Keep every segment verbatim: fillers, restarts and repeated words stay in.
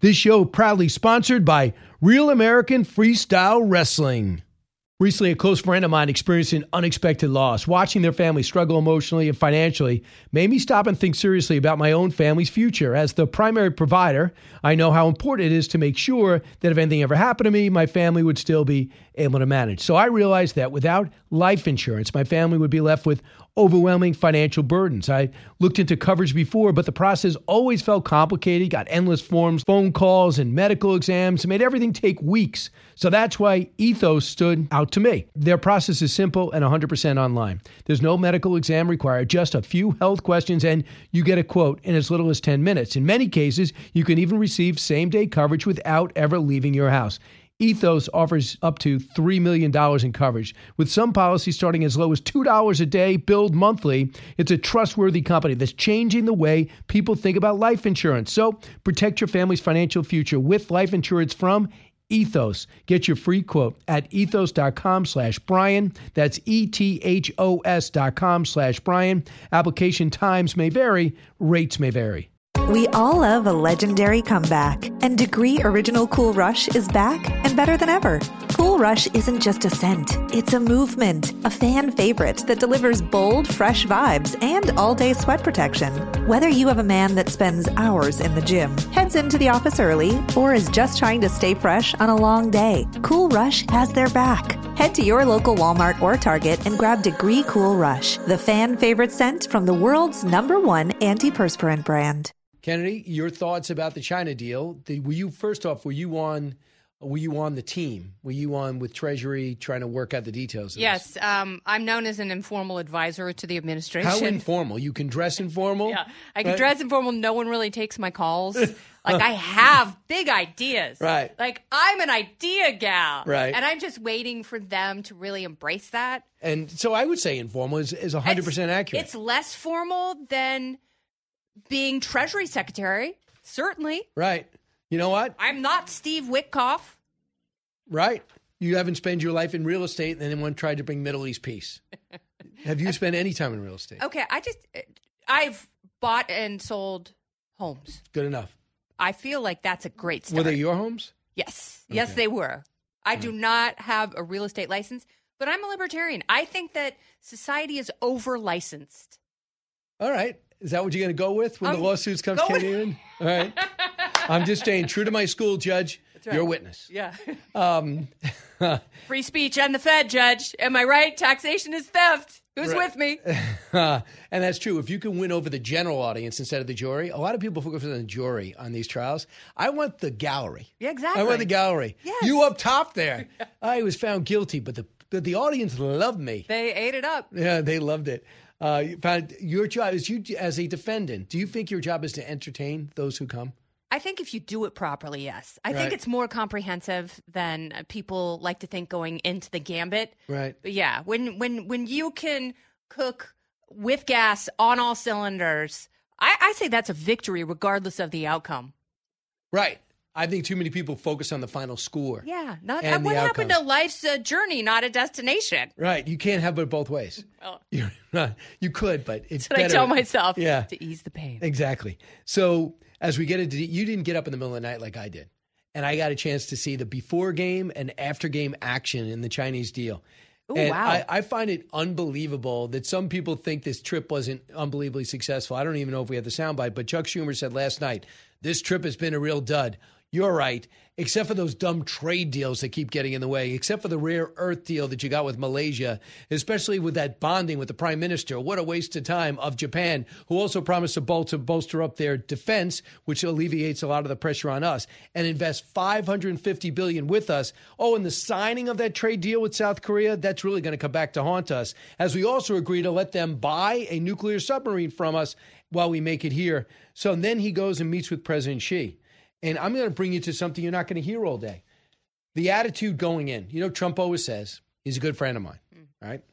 This show proudly sponsored by Real American Freestyle Wrestling. Recently, a close friend of mine experienced an unexpected loss. Watching their family struggle emotionally and financially made me stop and think seriously about my own family's future. As the primary provider, I know how important it is to make sure that if anything ever happened to me, my family would still be able to manage. So I realized that without life insurance, my family would be left with overwhelming financial burdens. I looked into coverage before, but the process always felt complicated, got endless forms, phone calls, and medical exams. It made everything take weeks. So that's why Ethos stood out to me. Their process is simple and one hundred percent online. There's no medical exam required, just a few health questions, and you get a quote in as little as ten minutes. In many cases, you can even receive same-day coverage without ever leaving your house. Ethos offers up to three million dollars in coverage, with some policies starting as low as two dollars a day, billed monthly. It's a trustworthy company that's changing the way people think about life insurance. So protect your family's financial future with life insurance from Ethos. Get your free quote at ethos.com slash Brian. That's E-T-H-O-S dot com slash Brian. Application times may vary. Rates may vary. We all love a legendary comeback, and Degree Original Cool Rush is back and better than ever. Cool Rush isn't just a scent, it's a movement, a fan favorite that delivers bold, fresh vibes and all-day sweat protection. Whether you have a man that spends hours in the gym, heads into the office early, or is just trying to stay fresh on a long day, Cool Rush has their back. Head to your local Walmart or Target and grab Degree Cool Rush, the fan favorite scent from the world's number one antiperspirant brand. Kennedy, your thoughts about the China deal? Did, were you first off? Were you on? Were you on the team? Were you on with Treasury trying to work out the details of yes, this? um, I'm known as an informal advisor to the administration. How informal? You can dress informal? Yeah, I can right? dress informal. No one really takes my calls. Like, I have big ideas. Right. Like, I'm an idea gal. Right. And I'm just waiting for them to really embrace that. And so I would say informal is, is one hundred percent it's, accurate. It's less formal than being Treasury Secretary, certainly. Right. You know what? I'm not Steve Witkoff. Right. You haven't spent your life in real estate and anyone tried to bring Middle East peace. Have you spent any time in real estate? Okay, I just, I've bought and sold homes. Good enough. I feel like that's a great start. Were they your homes? Yes. Yes, Okay. they were. I Mm. do not have a real estate license, but I'm a libertarian. I think that society is over-licensed. All right. Is that what you're going to go with when I'm the lawsuits come going- in? All right. I'm just staying true to my school, Judge. right. You're a witness. Yeah. Um, Free speech and the Fed, Judge. Am I right? Taxation is theft. Who's Right. with me? and that's true. If you can win over the general audience instead of the jury, a lot of people focus on the jury on these trials. I want the gallery. Yeah, exactly. I want the gallery. Yes. You up top there. I was found guilty, but the but the audience loved me. They ate it up. Yeah, they loved it. Uh, you found your job is you as a defendant. Do you think your job is to entertain those who come? I think if you do it properly, yes. I Right. think it's more comprehensive than people like to think going into the gambit. Right. But yeah, when when when you can cook with gas on all cylinders, I, I say that's a victory regardless of the outcome. Right. I think too many people focus on the final score. Yeah. Not, And what the happened to outcome. life's a journey, not a destination? Right. You can't have it both ways. Oh. You're not, you could, but it's That's what I better. tell myself Yeah. to ease the pain. Exactly. So as we get into, you didn't get up in the middle of the night like I did. And I got a chance to see the before game and after game action in the Chinese deal. Ooh, and wow. I, I find it unbelievable that some people think this trip wasn't unbelievably successful. I don't even know if we had the soundbite, but Chuck Schumer said last night, this trip has been a real dud. You're right, except for those dumb trade deals that keep getting in the way, except for the rare earth deal that you got with Malaysia, especially with that bonding with the prime minister. What a waste of time of Japan, who also promised to bolster, bolster up their defense, which alleviates a lot of the pressure on us, and invest five hundred fifty billion dollars with us. Oh, and the signing of that trade deal with South Korea, that's really going to come back to haunt us, as we also agree to let them buy a nuclear submarine from us while we make it here. So then he goes and meets with President Xi. And I'm going to bring you to something you're not going to hear all day. The attitude going in. You know, Trump always says, he's a good friend of mine, mm. right?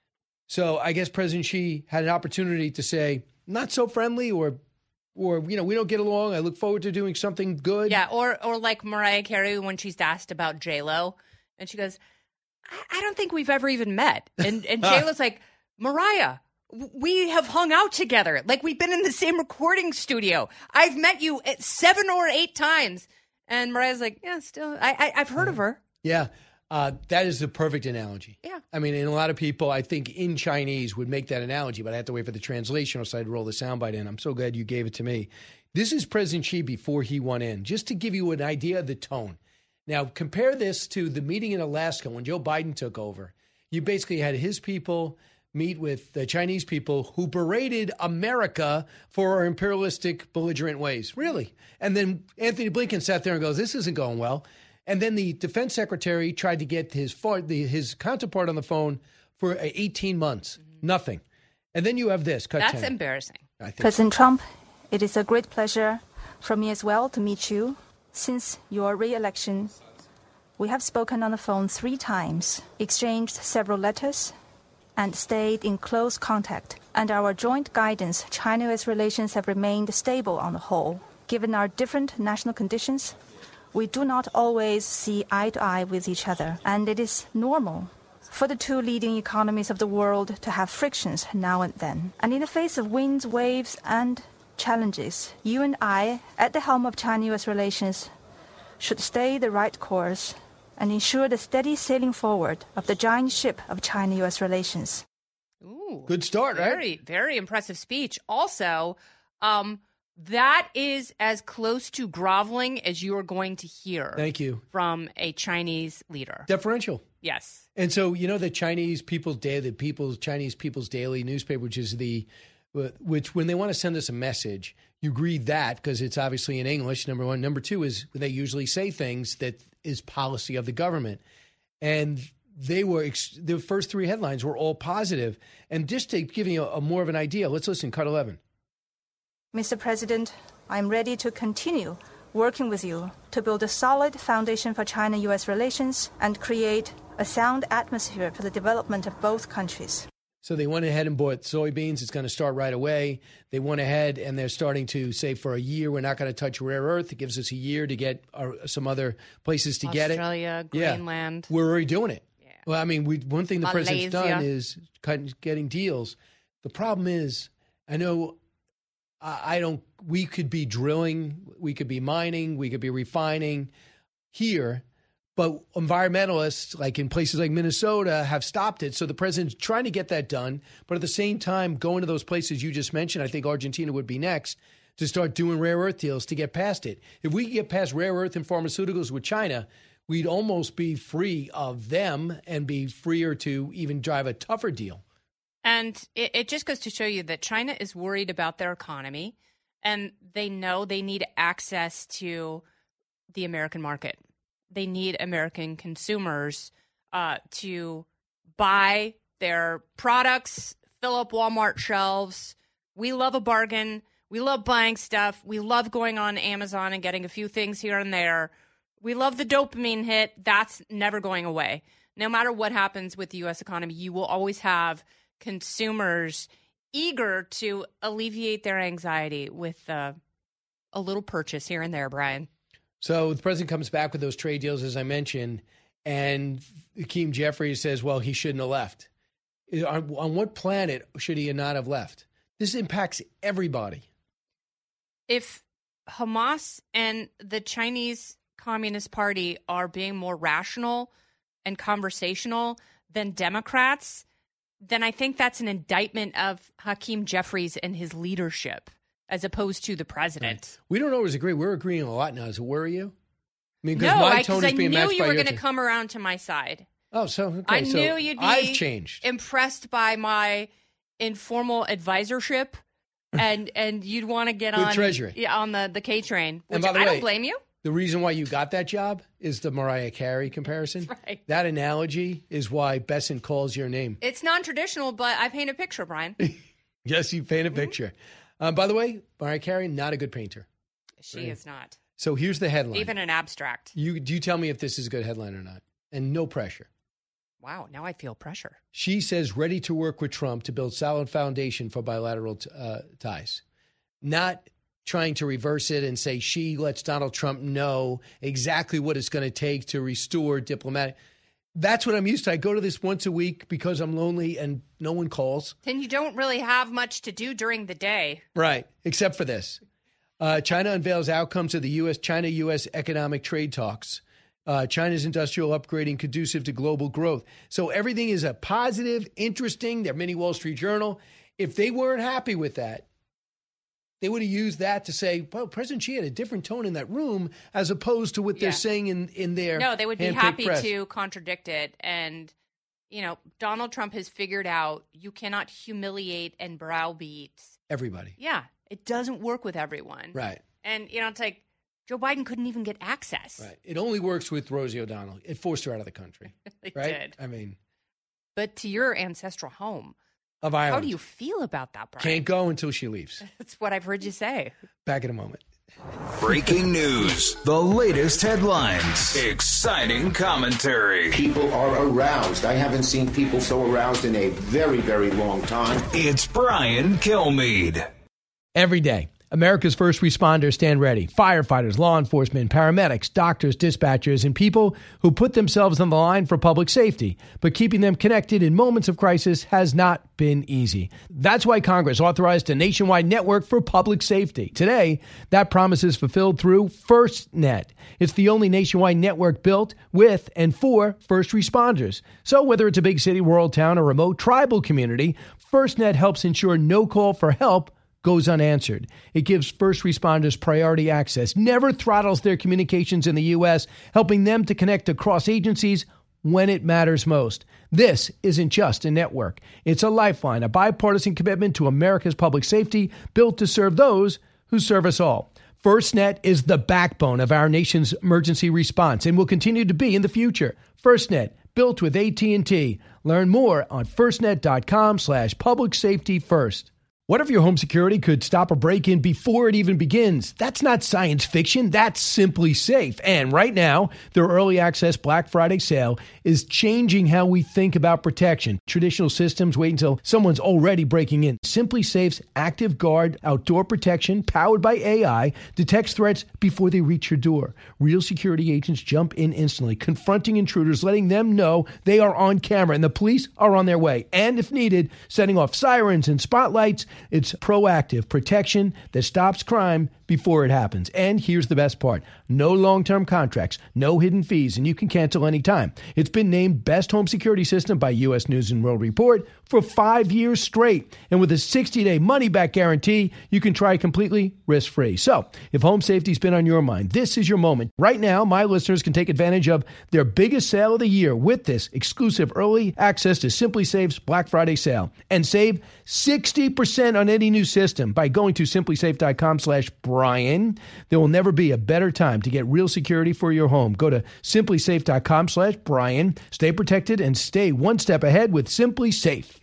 So I guess President Xi had an opportunity to say, not so friendly, or, or you know, we don't get along. I look forward to doing something good. Yeah, or or like Mariah Carey when she's asked about J-Lo, and she goes, I, I don't think we've ever even met. And, and J-Lo's like, Mariah, we have hung out together. Like, we've been in the same recording studio. I've met you at seven or eight times. And Mariah's like, yeah, still, I, I, I've heard of her. Yeah. Uh, that is the perfect analogy. Yeah. I mean, and a lot of people, I think, in Chinese would make that analogy, but I have to wait for the translation or so I'd roll the soundbite in. I'm so glad you gave it to me. This is President Xi before he went in, just to give you an idea of the tone. Now, compare this to the meeting in Alaska when Joe Biden took over. You basically had his people meet with the Chinese people who berated America for our imperialistic, belligerent ways. Really. And then Anthony Blinken sat there and goes, this isn't going well. And then the defense secretary tried to get his his counterpart on the phone for eighteen months. Mm-hmm. Nothing. And then you have this. Cut That's ten. embarrassing. I think President so. Trump, it is a great pleasure for me as well to meet you. Since your re-election, we have spoken on the phone three times, exchanged several letters, and stayed in close contact. And our joint guidance, China-U S relations have remained stable on the whole. Given our different national conditions, we do not always see eye to eye with each other, and it is normal for the two leading economies of the world to have frictions now and then. And in the face of winds, waves, and challenges, you and I, at the helm of China-U S relations, should stay the right course and ensure the steady sailing forward of the giant ship of China-U S relations. Ooh, good start, right? Very, very impressive speech. Also, um, that is as close to groveling as you are going to hear. Thank you. From a Chinese leader. Deferential. Yes. And so, you know, the Chinese People's Day, the People's Chinese People's Daily newspaper, which is the, which when they want to send us a message, you read that because it's obviously in English, number one. Number two is they usually say things that is policy of the government. And they were, the first three headlines were all positive. And just to give you a, a more of an idea, let's listen, cut eleven. Mister President, I'm ready to continue working with you to build a solid foundation for China-U S relations and create a sound atmosphere for the development of both countries. So they went ahead and bought soybeans. It's going to start right away. They went ahead and they're starting to say for a year, we're not going to touch rare earth. It gives us a year to get our, some other places to Australia, get it. Australia, Greenland. Yeah, we're already doing it. Yeah. Well, I mean, we, one thing the Malaysia. president's done is cut, getting deals. The problem is, I know I, I don't, we could be drilling, we could be mining, we could be refining here. But environmentalists, like in places like Minnesota, have stopped it. So the president's trying to get that done. But at the same time, going to those places you just mentioned, I think Argentina would be next, to start doing rare earth deals to get past it. If we could get past rare earth and pharmaceuticals with China, we'd almost be free of them and be freer to even drive a tougher deal. And it, it just goes to show you that China is worried about their economy, and they know they need access to the American market. They need American consumers uh, to buy their products, fill up Walmart shelves. We love a bargain. We love buying stuff. We love going on Amazon and getting a few things here and there. We love the dopamine hit. That's never going away. No matter what happens with the U S economy, you will always have consumers eager to alleviate their anxiety with uh, a little purchase here and there, Brian. So the president comes back with those trade deals, as I mentioned, and Hakeem Jeffries says, well, he shouldn't have left. On, on what planet should he not have left? This impacts everybody. If Hamas and the Chinese Communist Party are being more rational and conversational than Democrats, then I think that's an indictment of Hakeem Jeffries and his leadership, as opposed to the president. Right. We don't always agree. We're agreeing a lot now. Does it worry you? I mean, because no, my I, tone is I being knew matched you by were your going to t- come around to my side. Oh, so okay. I so knew you'd be I've changed. impressed by my informal advisorship, and and you'd want to get With on Treasury. Yeah, on the the K train. And Which by the I way, don't blame you. The reason why you got that job is the Mariah Carey comparison. Right. That analogy is why Besson calls your name. It's non-traditional, but I paint a picture, Brian. Yes, you paint a picture. Um, by the way, Mariah Carey, not a good painter. She Right. is not. So here's the headline. Even an abstract. You do you tell me if this is a good headline or not? And no pressure. Wow, now I feel pressure. She says ready to work with Trump to build solid foundation for bilateral t- uh, ties. Not trying to reverse it and say she lets Donald Trump know exactly what it's going to take to restore diplomatic. That's what I'm used to. I go to this once a week because I'm lonely and no one calls. Then you don't really have much to do during the day. Right, except for this. Uh, China unveils outcomes of the U S China-U S economic trade talks. Uh, China's industrial upgrading conducive to global growth. So everything is a positive, interesting. Their mini Wall Street Journal. If they weren't happy with that, they would have used that to say, well, President Xi had a different tone in that room as opposed to what they're Yeah. saying in, in their No, they would be handpicked happy press. to contradict it. And, you know, Donald Trump has figured out you cannot humiliate and browbeat. Everybody. Yeah, it doesn't work with everyone. Right. And, you know, it's like Joe Biden couldn't even get access. Right. It only works with Rosie O'Donnell. It forced her out of the country. It right? did. I mean, But to your ancestral home, of Ireland. how do you feel about that, Brian? Can't go until she leaves. That's what I've heard you say. Back in a moment. Breaking news, the latest headlines, exciting commentary. People are aroused. I haven't seen people so aroused in a very, very long time. It's Brian Kilmeade. Every day, America's first responders stand ready. Firefighters, law enforcement, paramedics, doctors, dispatchers, and people who put themselves on the line for public safety. But keeping them connected in moments of crisis has not been easy. That's why Congress authorized a nationwide network for public safety. Today, that promise is fulfilled through FirstNet. It's the only nationwide network built with and for first responders. So whether it's a big city, rural town, or remote tribal community, FirstNet helps ensure no call for help goes unanswered. It gives first responders priority access, never throttles their communications in the U S, helping them to connect across agencies when it matters most. This isn't just a network. It's a lifeline, a bipartisan commitment to America's public safety, built to serve those who serve us all. FirstNet is the backbone of our nation's emergency response and will continue to be in the future. FirstNet, built with A T and T. Learn more on firstnet.com slash public safety first. What if your home security could stop a break-in before it even begins? That's not science fiction. That's Simply Safe. And right now, their early access Black Friday sale is changing how we think about protection. Traditional systems wait until someone's already breaking in. Simply Safe's Active Guard outdoor protection, powered by A I, detects threats before they reach your door. Real security agents jump in instantly, confronting intruders, letting them know they are on camera and the police are on their way. And if needed, setting off sirens and spotlights. It's proactive protection that stops crime before it happens. And here's the best part. No long-term contracts, no hidden fees, and you can cancel anytime. It's been named Best Home Security System by U S News and World Report for five years straight. And with a sixty-day money-back guarantee, you can try completely risk-free. So, if home safety's been on your mind, this is your moment. Right now, my listeners can take advantage of their biggest sale of the year with this exclusive early access to Simply Safe's Black Friday sale. And save sixty percent on any new system by going to simplysafe.com slash Brian. There will never be a better time to get real security for your home. Go to simplysafe.com slash Brian. Stay protected and stay one step ahead with Simply Safe.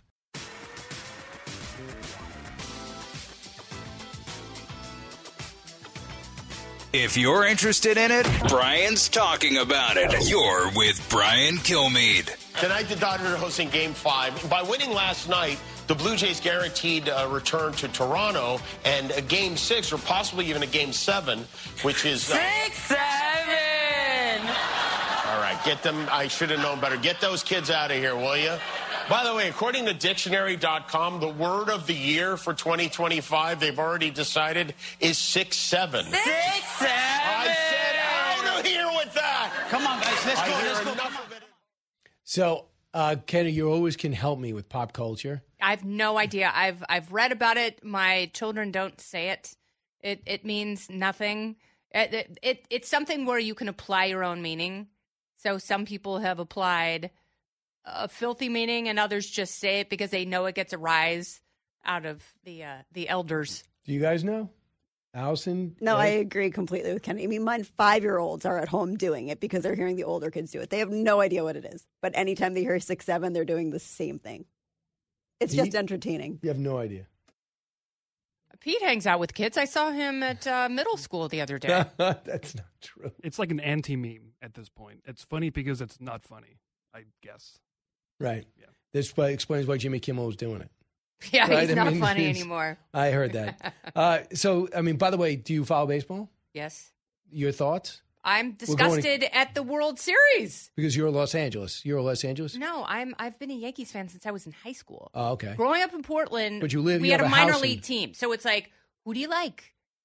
If you're interested in it, Brian's talking about it. You're with Brian Kilmeade. Tonight, the Dodgers are hosting Game five. By winning last night, the Blue Jays guaranteed a return to Toronto, and a Game six, or possibly even a Game seven, which is... Uh, Six, seven! All right, get them... I should have known better. Get those kids out of here, will you? By the way, according to dictionary dot com, the word of the year for twenty twenty-five, they've already decided, is six seven. Six, seven! I said out of here with that! Come on, guys, let's I go, hear let's go. enough of it. So, uh, Kenny, you always can help me with pop culture. I have no idea. I've I've read about it. My children don't say it. It it means nothing. It, it, it it's something where you can apply your own meaning. So some people have applied a filthy meaning, and others just say it because they know it gets a rise out of the uh, the elders. Do you guys know? Allison? No, Ed? I agree completely with Kenny. I mean, mine five-year-olds are at home doing it because they're hearing the older kids do it. They have no idea what it is. But anytime they hear six, seven, they're doing the same thing. It's Do you- just entertaining. You have no idea. Pete hangs out with kids. I saw him at uh, middle school the other day. That's not true. It's like an anti-meme at this point. It's funny because it's not funny, I guess. Right. Yeah. This probably explains why Jimmy Kimmel was doing it. Yeah, Right? he's I not mean, funny he's- anymore. I heard that. uh, so, I mean, by the way, do you follow baseball? Yes. Your thoughts? I'm We're going to- disgusted at the World Series. Because you're Los Angeles. You're Los Angeles? No, I'm I've been a Yankees fan since I was in high school. Oh, okay. Growing up in Portland, But you live- we you had have a a minor house in- league team. So it's like, who do you like?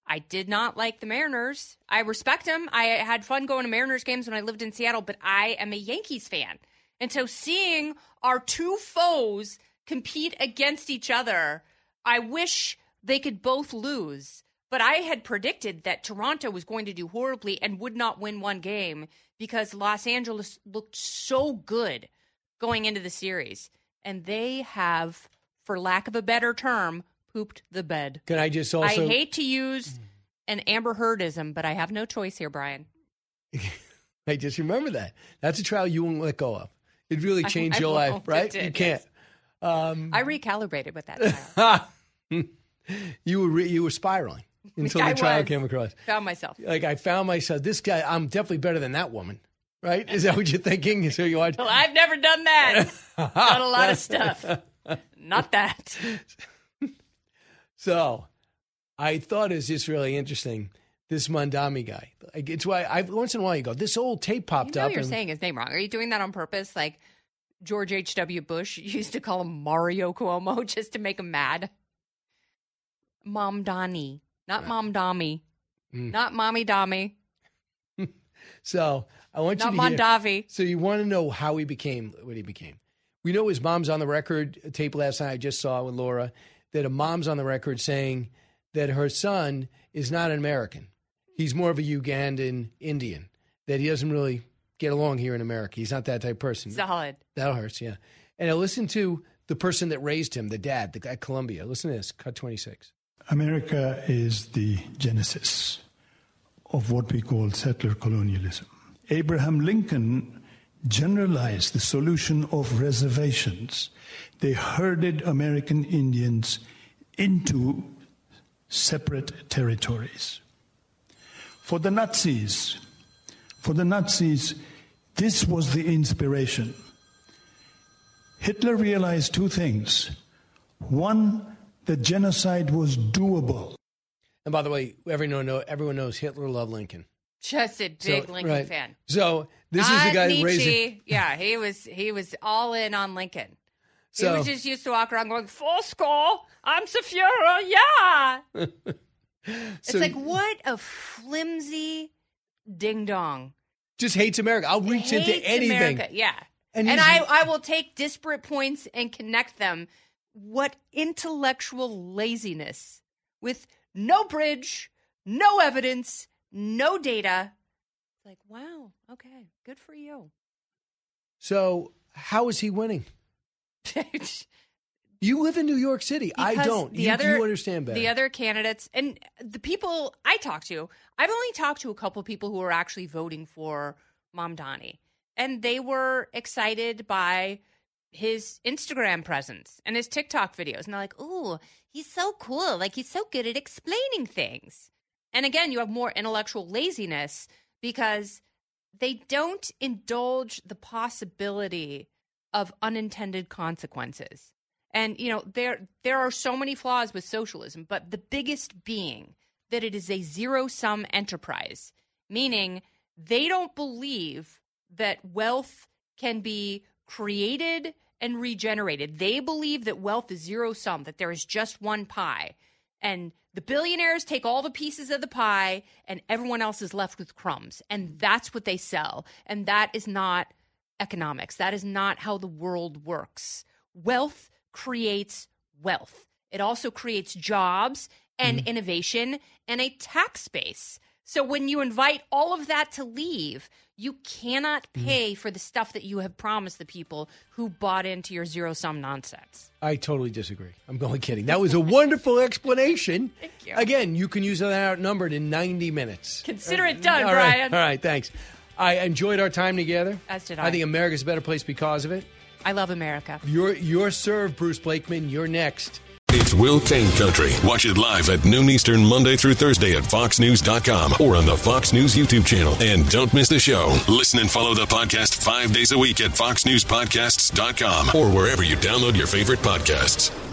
I did not like the Mariners. I respect them. I had fun going to Mariners games when I lived in Seattle, but I am a Yankees fan. And so seeing our two foes compete against each other, I wish they could both lose. But I had predicted that Toronto was going to do horribly and would not win one game because Los Angeles looked so good going into the series. And they have, for lack of a better term, pooped the bed. Can I just also... I hate to use an Amber Heardism, but I have no choice here, Brian. I just remember that. That's a trial you won't let go of. It really changed I, I your life, right? Did, you can't. Yes. Um, I recalibrated with that trial. you were re- you were spiraling until I the trial was. came across. Found myself. Like I found myself. This guy, I'm definitely better than that woman, right? Is that what you're thinking? So you are. Well, I've never done that. Done a lot of stuff. Not that. So, I thought it was just really interesting. This Mamdani guy. Like, it's why I once in a while you go, this old tape popped you know up. You're and, saying his name wrong. Are you doing that on purpose? Like George H W. Bush used to call him Mario Cuomo just to make him mad. Mamdani, not Yeah. Mamdami, Mm. not Mommy Dami, So I want not you to hear. Mondavi. So you want to know how he became what he became. We know his mom's on the record tape last night I just saw with Laura that a mom's on the record saying that her son is not an American. He's more of a Ugandan Indian, that he doesn't really get along here in America. He's not that type of person. Solid. That hurts, yeah. And I listen to the person that raised him, the dad, the guy at Columbia. Listen to this, cut twenty-six. America is the genesis of what we call settler colonialism. Abraham Lincoln generalized the solution of reservations. They herded American Indians into separate territories. For the Nazis, for the Nazis, this was the inspiration. Hitler realized two things. One, that genocide was doable. And by the way, everyone, know, everyone knows Hitler loved Lincoln. Just a big So, Lincoln right. fan. So this Not is the guy Nietzsche. raising. Yeah, he was he was all in on Lincoln. So- he was just used to walk around going, full score, I'm Safiura, yeah. It's So- like, what a flimsy ding-dong. Just hates America. I'll reach into Hates anything. America. Yeah. And And, he's- I, I will take disparate points and connect them. What intellectual laziness with no bridge, no evidence, no data. It's like, wow, okay, good for you. So how is he winning? You live in New York City. I Because don't. The You, other, you understand better. The other candidates and the people I talk to, I've only talked to a couple people who are actually voting for Mamdani. And they were excited by his Instagram presence and his TikTok videos. And they're like, ooh, he's so cool. Like, he's so good at explaining things. And again, you have more intellectual laziness because they don't indulge the possibility of unintended consequences. And, you know, there there are so many flaws with socialism, but the biggest being that it is a zero-sum enterprise, meaning they don't believe that wealth can be created and regenerated. They believe that wealth is zero-sum, that there is just one pie. And the billionaires take all the pieces of the pie and everyone else is left with crumbs. And that's what they sell. And that is not economics. That is not how the world works. Wealth creates wealth. It also creates jobs and mm. innovation and a tax base. So when you invite all of that to leave, you cannot pay mm. for the stuff that you have promised the people who bought into your zero-sum nonsense. I totally disagree. I'm only kidding. That was a wonderful explanation. Thank you. Again, you can use that outnumbered in ninety minutes. Consider it done, all right. Brian. All right, thanks. I enjoyed our time together. As did I. I think America's a better place because of it. I love America. You're, you're served, Bruce Blakeman. You're next. It's Will Kane Country. Watch it live at noon Eastern, Monday through Thursday at fox news dot com or on the Fox News YouTube channel. And don't miss the show. Listen and follow the podcast five days a week at fox news podcasts dot com or wherever you download your favorite podcasts.